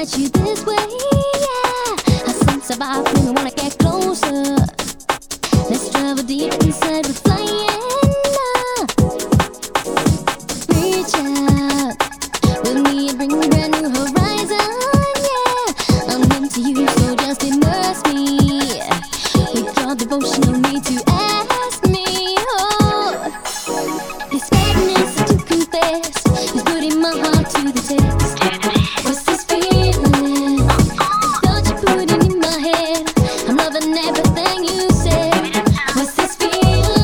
invite you this way, yeah. I sense a vibe, make me wanna get closer. Let's travel deep inside, we're flying. Reach out with me and bring a brand new horizon, yeah. I'm into you, so just immerse me with your devotion, no need to ask me. Oh, this madness I do confess is putting my heart to the test. What's this feeling? Don't you put it in my head? I'm loving everything you said. What's this feeling?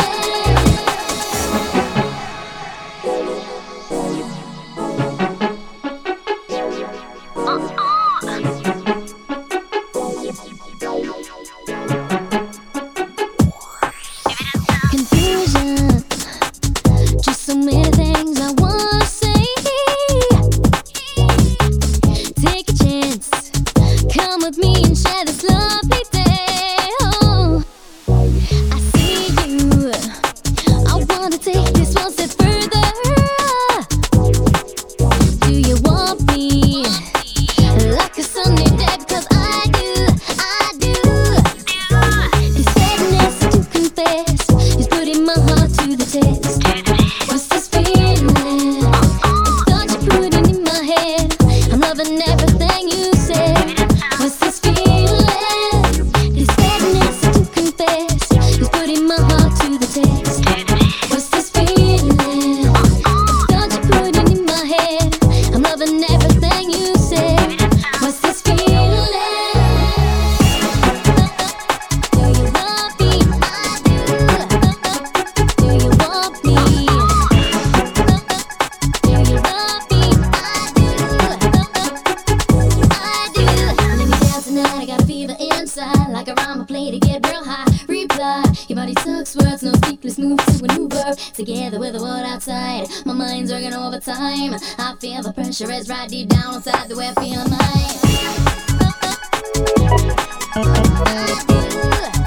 Confusion, just so many things I wanna say. Take a chance, come with me and share this lovely day. Oh, I see you, I wanna take this one step further. Do you want me like a sunny day? Because I do, I do. This sadness I do confess is putting my heart to the test. What's this feeling? Don't you put it in my head? I'm loving everything you said. What's this feeling? This sadness I do confess is putting my heart to the test. What's this feeling? Don't you put it in my head? I'm loving everything you said. What's this feeling? Do you love me? I do. Do you want me? Do you love me? I do. Let me dance tonight, I got a fever inside. Like a rhyme I play to get real high. Reply, your body sucks words, no speak, let's move to a new verb. Together with the world outside, my mind's working overtime. I feel the pressure is right deep down inside the way I feel mine. I do.